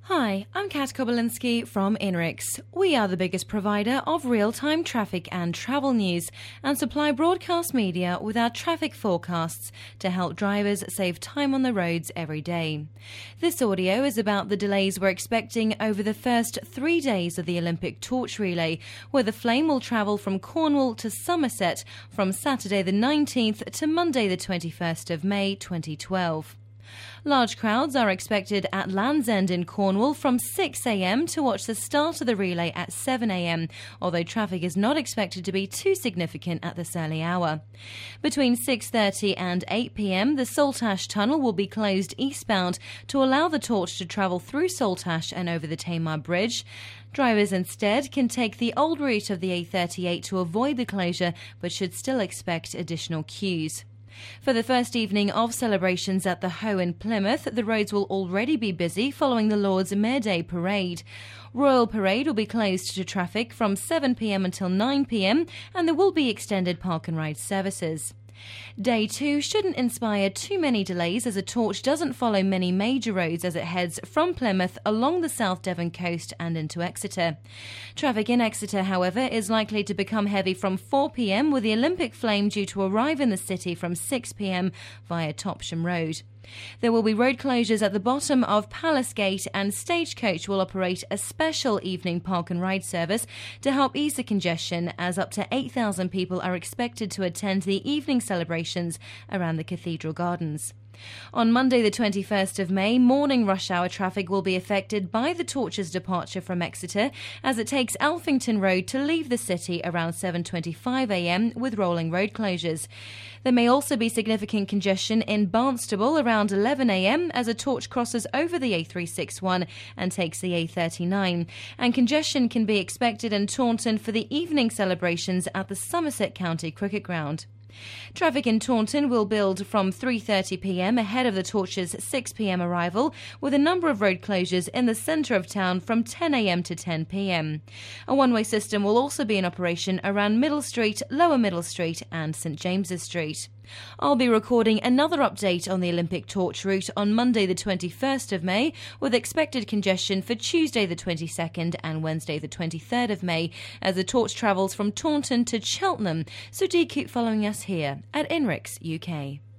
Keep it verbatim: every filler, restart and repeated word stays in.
Hi, I'm Kat Kobylinski from INRIX. We are the biggest provider of real-time traffic and travel news and supply broadcast media with our traffic forecasts to help drivers save time on the roads every day. This audio is about the delays we're expecting over the first three days of the Olympic torch relay, where the flame will travel from Cornwall to Somerset from Saturday the nineteenth to Monday the twenty-first of May twenty twelve. Large crowds are expected at Land's End in Cornwall from six a m to watch the start of the relay at seven a m, although traffic is not expected to be too significant at this early hour. Between six thirty and eight p m, the Saltash Tunnel will be closed eastbound to allow the torch to travel through Saltash and over the Tamar Bridge. Drivers instead can take the old route of the A thirty-eight to avoid the closure, but should still expect additional queues. For the first evening of celebrations at the Hoe in Plymouth, the roads will already be busy following the Lord's May Day Parade. Royal Parade will be closed to traffic from seven p m until nine p m, and there will be extended park and ride services. Day two shouldn't inspire too many delays, as a torch doesn't follow many major roads as it heads from Plymouth along the South Devon coast and into Exeter. Traffic in Exeter, however, is likely to become heavy from four p m, with the Olympic flame due to arrive in the city from six p m via Topsham Road. There will be road closures at the bottom of Palace Gate, and Stagecoach will operate a special evening park and ride service to help ease the congestion, as up to eight thousand people are expected to attend the evening celebrations around the Cathedral Gardens. On Monday the twenty-first of May, morning rush hour traffic will be affected by the torch's departure from Exeter, as it takes Alphington Road to leave the city around seven twenty-five a m with rolling road closures. There may also be significant congestion in Barnstaple around eleven a m as a torch crosses over the A three sixty-one and takes the A thirty-nine, and congestion can be expected in Taunton for the evening celebrations at the Somerset County Cricket Ground. Traffic in Taunton will build from three thirty p m ahead of the torch's six p m arrival, with a number of road closures in the centre of town from ten a m to ten p m. A one-way system will also be in operation around Middle Street, Lower Middle Street and St James's Street. I'll be recording another update on the Olympic torch route on Monday the twenty-first of May, with expected congestion for Tuesday the twenty-second and Wednesday the twenty-third of May, as the torch travels from Taunton to Cheltenham, so do keep following us here at INRIX U K.